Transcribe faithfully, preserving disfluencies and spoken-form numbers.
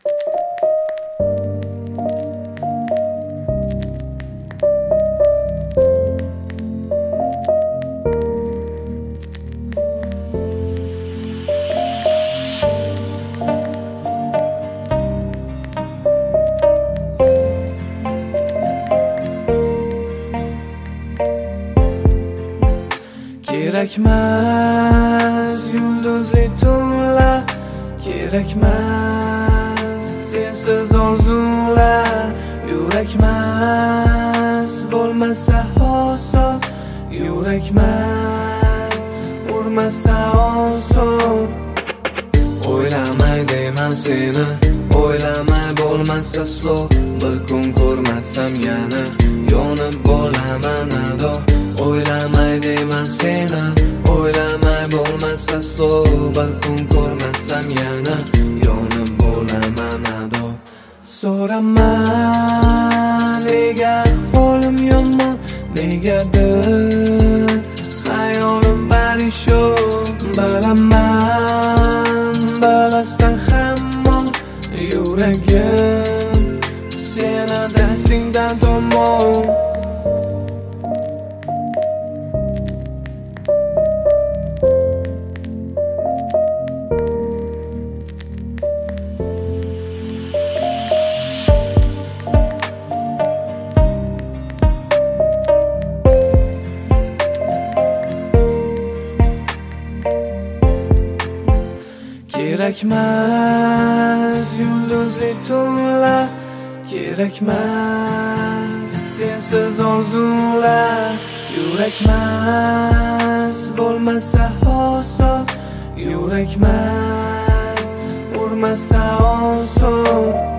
Kerakmas yulduzli tunlar, kerakmas sensiz orzular, yurakmas bo'lmasa oson, yurakmas urmasa oson. O'ylamay deyman seni, o'ylamay bo'lmasa slow, bir kun ko'rmasam yana yonib bo'laman ado. O'ylamay deyman seni, o'ylamay bo'lmasa slow, bir kun ko'rmasam yana yonib bo'laman ado. So'raman nega ahvolim yomon, negadir hayolim parishon. Bilaman, bilasan hamon yuragim seni dastingdan tomon. Kerakmas yulduzli tunlar, kerakmas sensiz orzular, yurakmas bo'lmasa oson, yurakmas urmasa oson.